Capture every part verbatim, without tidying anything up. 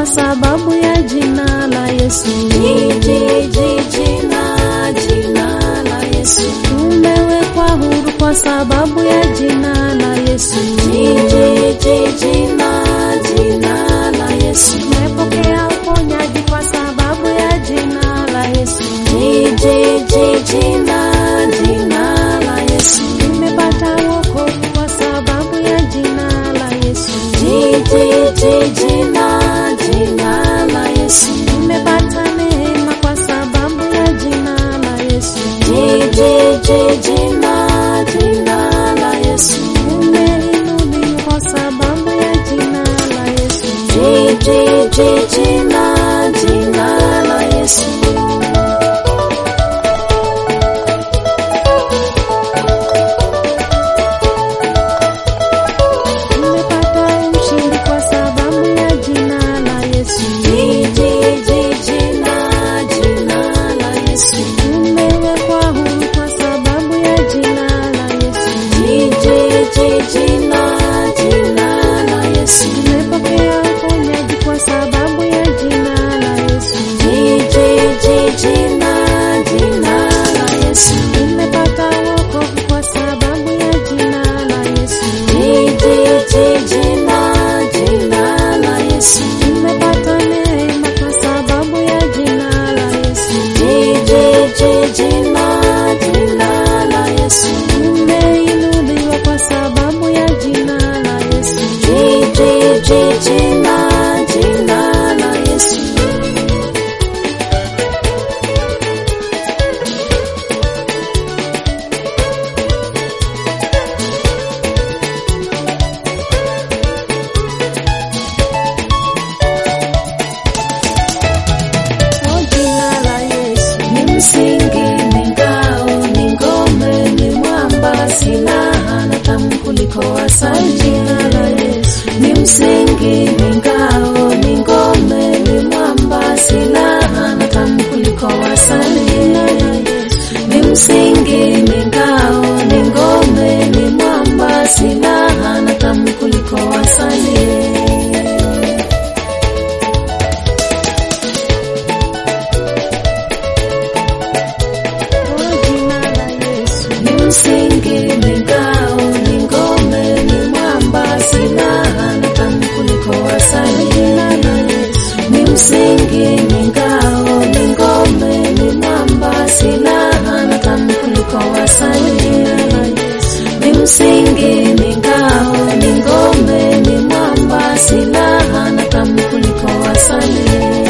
kwa sababu ya jina la Yesu. Jina, jina la Yesu. Tumewekwa huru kwa sababu ya jina la Yesu. Jina, jina la Yesu. Tumepokea uponyaji kwa sababu ya jina la Yesu. Jina, jina la Yesu. Tumepata wokovu kwa sababu ya jina la Yesu. Jina, jina la Yesu. Tumepata neema kwa sababu ya jina la Yesu. Jina, jina la Yesu. Tumeinuliwa kwa sababu ya jina la Yesu. Jina, jina la Yesu. Ni msingi, ni ngao, ni ngome, ni mwamba, silaha na tamu kuliko asali. Ni msingi, ni ngao, ni ngome, ni mwamba, silaha na tamu kuliko asali. Ni msingi, ni ngao, ni ngome, ni mwamba, silaha na tamu kuliko asali. Ni msingi, ni ngao, ni ngome, ni mwamba, silaha na tamu kuliko asali. Ni msingi, ni ngao, ni ngome, ni mwamba, silaha na tamu kuliko asali.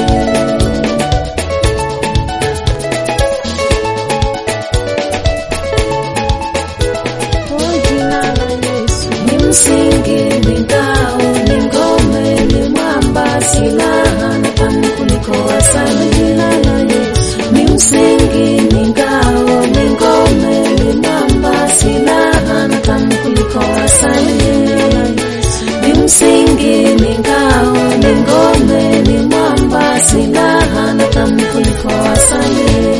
Msingi, ni ngao, ni ngome, ni mwamba, silaha na tamu kuliko asali. Ni msingi, ni ngao, ni ngome, ni mwamba, silaha na tamu kuliko asali. Ni msingi, ni ngao, ni ngome, ni mwamba, silaha na tamu kuliko asali.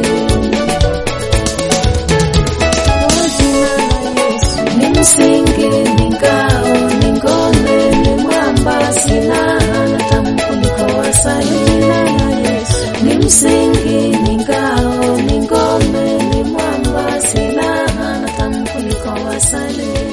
Ni msingi, ni ngao, ni ngome, ni mwamba, silaha na tamu kuliko asali. Ni msingi, ni ngao, ni ngome, ni mwamba, silaha na tamu kuliko asali.